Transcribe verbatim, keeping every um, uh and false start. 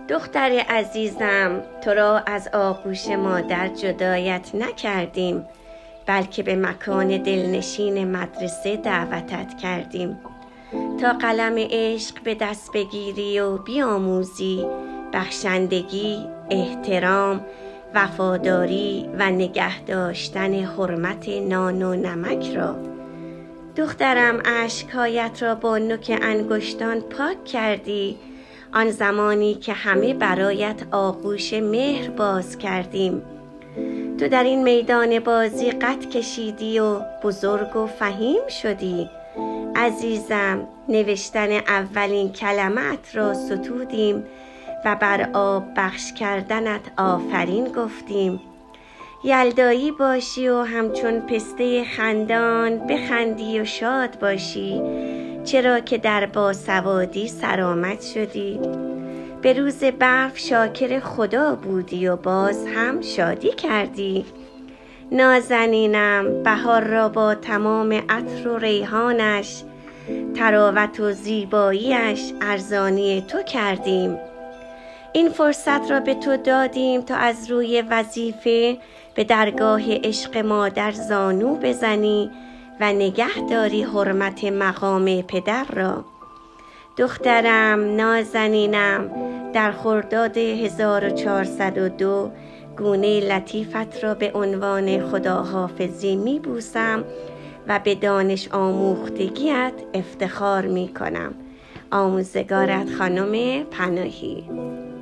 دختر عزیزم، تو را از آغوش مادر جدایت نکردیم، بلکه به مکان دلنشین مدرسه دعوتت کردیم تا قلم عشق به دست بگیری و بیاموزی بخشندگی، احترام، وفاداری و نگه داشتن حرمت نان و نمک را. دخترم، اشک‌هایت را با نوک انگشتان پاک کردی، آن زمانی که همه برایت آغوش مهر باز کردیم. تو در این میدان بازی قد کشیدی و بزرگ و فهیم شدی. عزیزم، نوشتن اولین کلمات را ستودیم و بر آب بخش کردنت آفرین گفتیم. یلدایی باشی و همچون پسته خندان بخندی و شاد باشی، چرا که در باسوادی سرآمد شدی. به روز برف شاکر خدا بودی و باز هم شادی کردی. نازنینم، بهار را با تمام عطر و ریحانش، طراوت و زیباییش ارزانی تو کردیم. این فرصت را به تو دادیم تا از روی وظیفه به درگاه عشق مادر زانو بزنی و نگه داری حرمت مقام پدر را. دخترم، نازنینم، در خرداد هزار و چهارصد و دو گونه لطیفت را به عنوان خداحافظی می بوسم و به دانش آموختگیت افتخار می کنم. آموزگارت خانم پناهی.